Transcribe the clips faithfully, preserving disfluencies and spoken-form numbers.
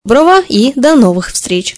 Доброго и до новых встреч!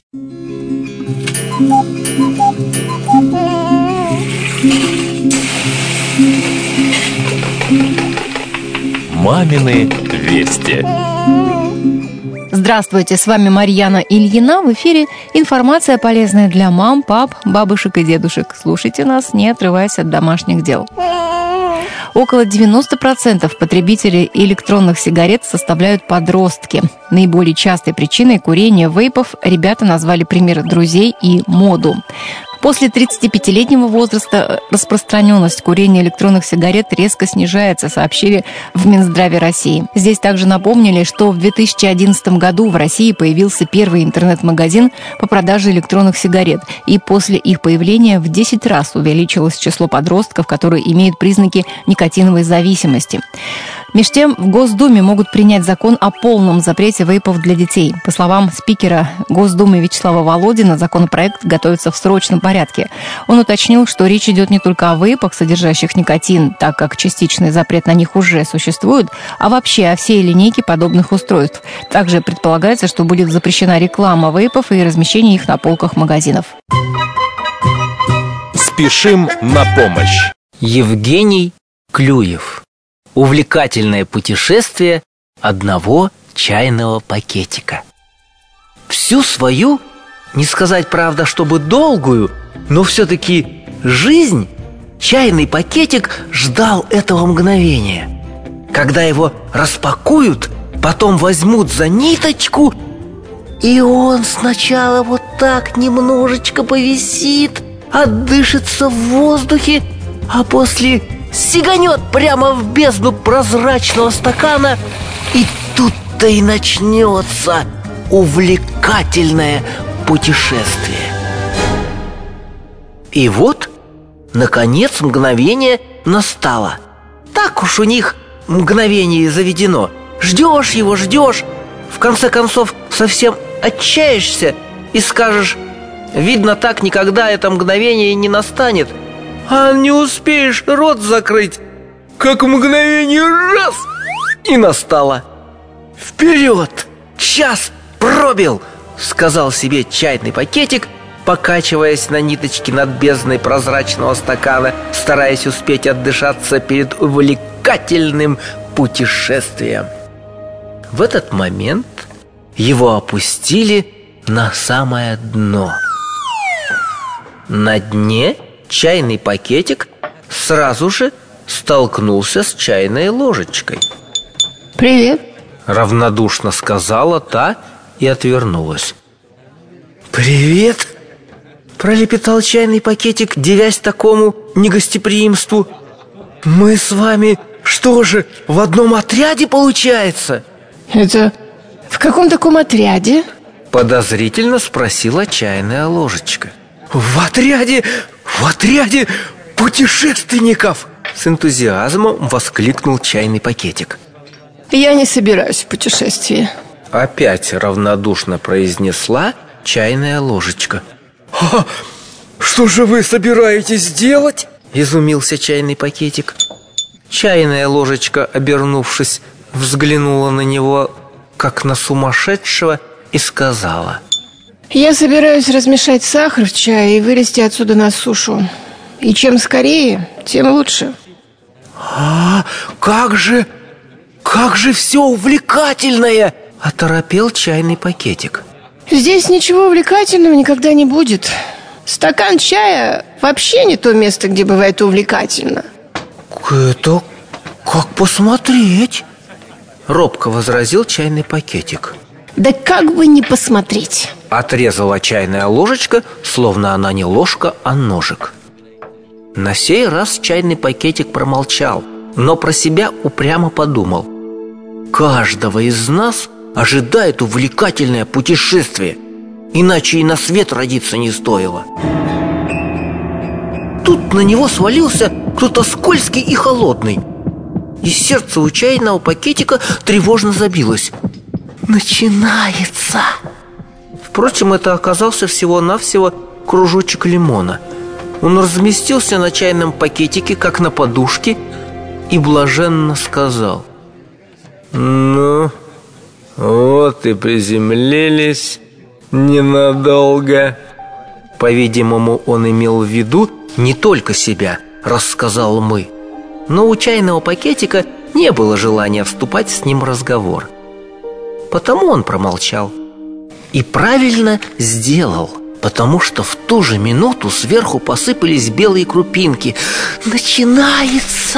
Мамины вести. Здравствуйте, с вами Марьяна Ильина. В эфире информация, полезная для мам, пап, бабушек и дедушек. Слушайте нас, не отрываясь от домашних дел. Около девяносто процентов потребителей электронных сигарет составляют подростки. Наиболее частой причиной курения вейпов ребята назвали пример друзей и моду. После тридцатипятилетнего возраста распространенность курения электронных сигарет резко снижается, сообщили в Минздраве России. Здесь также напомнили, что в две тысячи одиннадцатом году в России появился первый интернет-магазин по продаже электронных сигарет, и после их появления в десять раз увеличилось число подростков, которые имеют признаки никотиновой зависимости. Меж тем, в Госдуме могут принять закон о полном запрете вейпов для детей. По словам спикера Госдумы Вячеслава Володина, законопроект готовится в срочном порядке. Он уточнил, что речь идет не только о вейпах, содержащих никотин, так как частичный запрет на них уже существует, а вообще о всей линейке подобных устройств. Также предполагается, что будет запрещена реклама вейпов и размещение их на полках магазинов. Спешим на помощь. Евгений Клюев. Увлекательное путешествие одного чайного пакетика. Всю свою, не сказать, правда, чтобы долгую, но все-таки жизнь чайный пакетик ждал этого мгновения. Когда его распакуют, потом возьмут за ниточку, и он сначала вот так немножечко повисит, отдышится в воздухе, а после сиганет прямо в бездну прозрачного стакана, и тут-то и начнется увлекательное путешествие. И вот, наконец, мгновение настало. Так уж у них мгновение заведено. Ждешь его, ждешь, в конце концов совсем отчаешься и скажешь: видно, так никогда это мгновение и не настанет. А не успеешь рот закрыть, как мгновение раз — и настало. «Вперед! Час пробил!» — сказал себе чайный пакетик, покачиваясь на ниточке над бездной прозрачного стакана, стараясь успеть отдышаться перед увлекательным путешествием. В этот момент его опустили на самое дно. На дне чайный пакетик сразу же столкнулся с чайной ложечкой. «Привет!» — равнодушно сказала та и отвернулась. «Привет!» — пролепетал чайный пакетик, дивясь такому негостеприимству. «Мы с вами что же, в одном отряде получается?» «Это в каком таком отряде?» — подозрительно спросила чайная ложечка. «В отряде... в отряде путешественников!» — с энтузиазмом воскликнул чайный пакетик. «Я не собираюсь в путешествие», — опять равнодушно произнесла чайная ложечка. «А что же вы собираетесь делать?» — изумился чайный пакетик. Чайная ложечка, обернувшись, взглянула на него, как на сумасшедшего, и сказала: «Я собираюсь размешать сахар в чае и вылезти отсюда на сушу. И чем скорее, тем лучше». «А как же, как же все увлекательное!» — оторопел чайный пакетик. «Здесь ничего увлекательного никогда не будет. Стакан чая вообще не то место, где бывает увлекательно». «Это как посмотреть?» — робко возразил чайный пакетик. «Да как бы не посмотреть!» — отрезала чайная ложечка, словно она не ложка, а ножик. На сей раз чайный пакетик промолчал, но про себя упрямо подумал: каждого из нас ожидает увлекательное путешествие, иначе и на свет родиться не стоило. Тут на него свалился кто-то скользкий и холодный, и сердце у чайного пакетика тревожно забилось. Начинается! Впрочем, это оказался всего-навсего кружочек лимона. Он разместился на чайном пакетике, как на подушке, и блаженно сказал: «Ну, Вот и приземлились ненадолго. По-видимому, он имел в виду не только себя, рассказал мы. Но у чайного пакетика не было желания вступать с ним в разговор. Потому он промолчал. И правильно сделал, потому что в ту же минуту сверху посыпались белые крупинки. «Начинается!»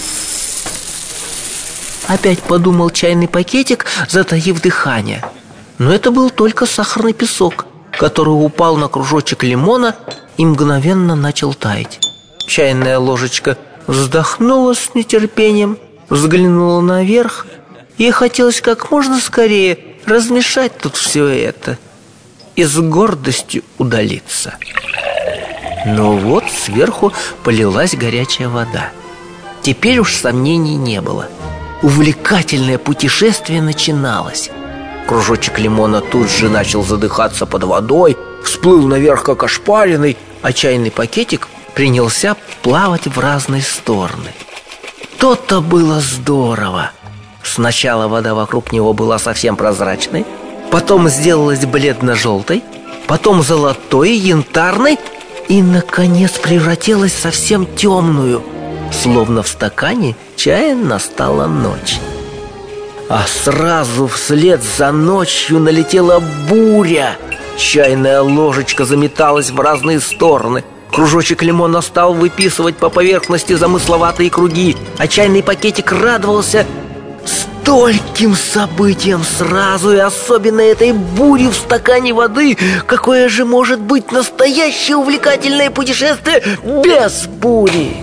Опять подумал чайный пакетик, затаив дыхание. Но это был только сахарный песок, который упал на кружочек лимона и мгновенно начал таять. Чайная ложечка вздохнула с нетерпением, взглянула наверх. Ей хотелось как можно скорее размешать тут все это и с гордостью удалиться. Но вот сверху полилась горячая вода. Теперь уж сомнений не было. Увлекательное путешествие начиналось. Кружочек лимона тут же начал задыхаться под водой, всплыл наверх как ошпаренный, а чайный пакетик принялся плавать в разные стороны. То-то было здорово! Сначала вода вокруг него была совсем прозрачной, потом сделалась бледно-желтой, потом золотой, янтарной и, наконец, превратилась в совсем темную. Словно в стакане чая настала ночь. А сразу вслед за ночью налетела буря. Чайная ложечка заметалась в разные стороны. Кружочек лимона стал выписывать по поверхности замысловатые круги, а чайный пакетик радовался стольким событиям сразу, и особенно этой буре в стакане воды. Какое же может быть настоящее увлекательное путешествие без бури?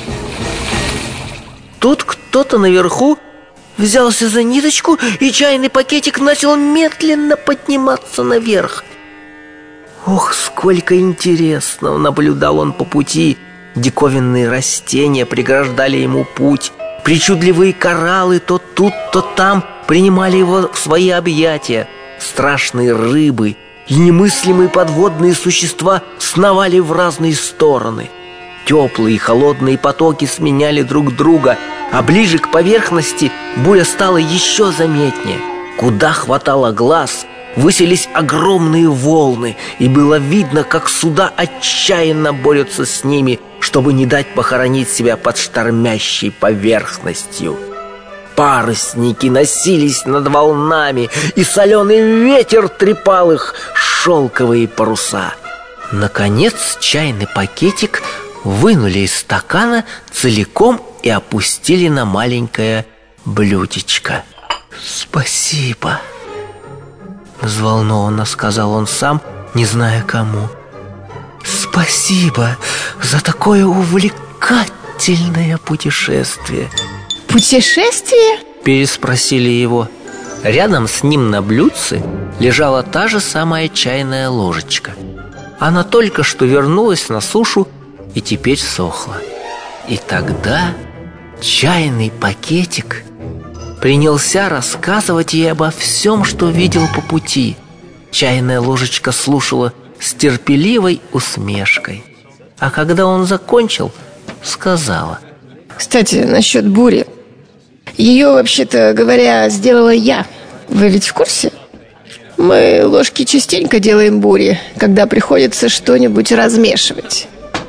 Тут кто-то наверху взялся за ниточку, и чайный пакетик начал медленно подниматься наверх. Ох, сколько интересного наблюдал он по пути! Диковинные растения преграждали ему путь. Причудливые кораллы то тут, то там принимали его в свои объятия. Страшные рыбы и немыслимые подводные существа сновали в разные стороны. Теплые и холодные потоки сменяли друг друга, а ближе к поверхности буря стала еще заметнее. Куда хватало глаз, высились огромные волны, и было видно, как суда отчаянно борются с ними, чтобы не дать похоронить себя под штормящей поверхностью. Парусники носились над волнами, и соленый ветер трепал их шелковые паруса. Наконец чайный пакетик вынули из стакана целиком и опустили на маленькое блюдечко. «Спасибо», — взволнованно сказал он сам, не зная кому. «Спасибо за такое увлекательное путешествие». «Путешествие?» — переспросили его. Рядом с ним на блюдце лежала та же самая чайная ложечка. Она только что вернулась на сушу и теперь сохла. И тогда чайный пакетик принялся рассказывать ей обо всем, что видел по пути. Чайная ложечка слушала с терпеливой усмешкой. А когда он закончил, сказала: «Кстати, насчет бури. Ее, вообще-то говоря, сделала я. Вы ведь в курсе? Мы ложки частенько делаем бури, когда приходится что-нибудь размешивать.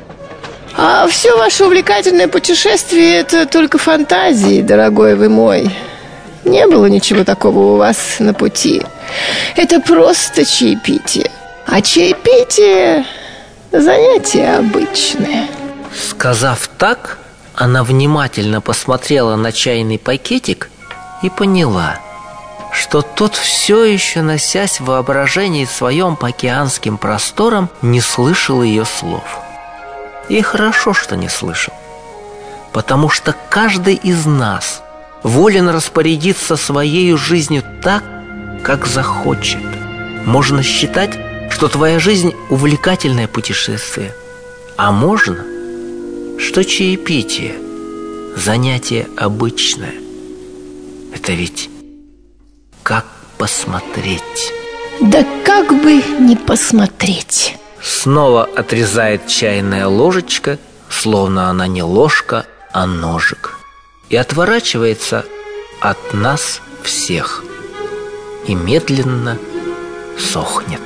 А все ваше увлекательное путешествие — это только фантазии, дорогой вы мой. Не было ничего такого у вас на пути. Это просто чаепитие. А чаепитие — занятие обычное». Сказав так, она внимательно посмотрела на чайный пакетик и поняла, что тот, все еще носясь в воображении своем по океанским просторам, не слышал ее слов. И хорошо, что не слышал, потому что каждый из нас волен распорядиться своей жизнью так, как захочет. Можно считать, что твоя жизнь – увлекательное путешествие, а можно, что чаепитие – занятие обычное. Это ведь как посмотреть. Да как бы не посмотреть. Снова отрезает чайная ложечка, словно она не ложка, а ножик, и отворачивается от нас всех. и медленно сохнет.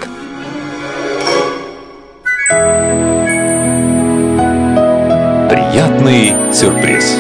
Приятный сюрприз.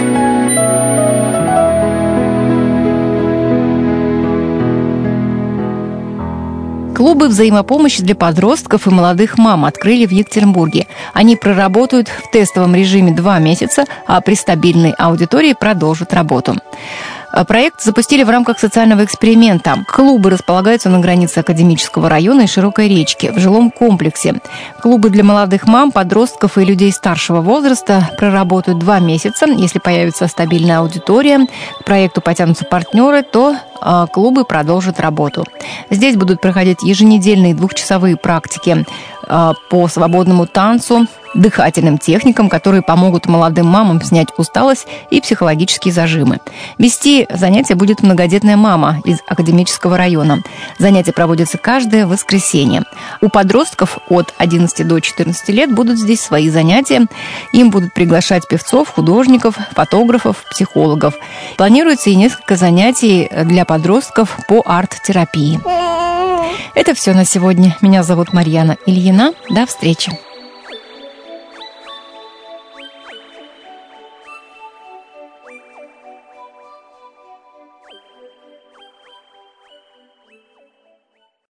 Клубы взаимопомощи для подростков и молодых мам открыли в Екатеринбурге. Они проработают в тестовом режиме два месяца, а при стабильной аудитории продолжат работу. Проект запустили в рамках социального эксперимента. Клубы располагаются на границе Академического района и Широкой речки, в жилом комплексе. Клубы для молодых мам, подростков и людей старшего возраста проработают два месяца. Если появится стабильная аудитория, к проекту потянутся партнеры, то э, клубы продолжат работу. Здесь будут проходить еженедельные двухчасовые практики э, по свободному танцу, дыхательным техникам, которые помогут молодым мамам снять усталость и психологические зажимы. Вести занятия будет многодетная мама из Академического района. Занятия проводятся каждое воскресенье. У подростков от одиннадцати до четырнадцати лет будут здесь свои занятия. Им будут приглашать певцов, художников, фотографов, психологов. Планируется и несколько занятий для подростков по арт-терапии. Это все на сегодня. Меня зовут Марьяна Ильина. До встречи.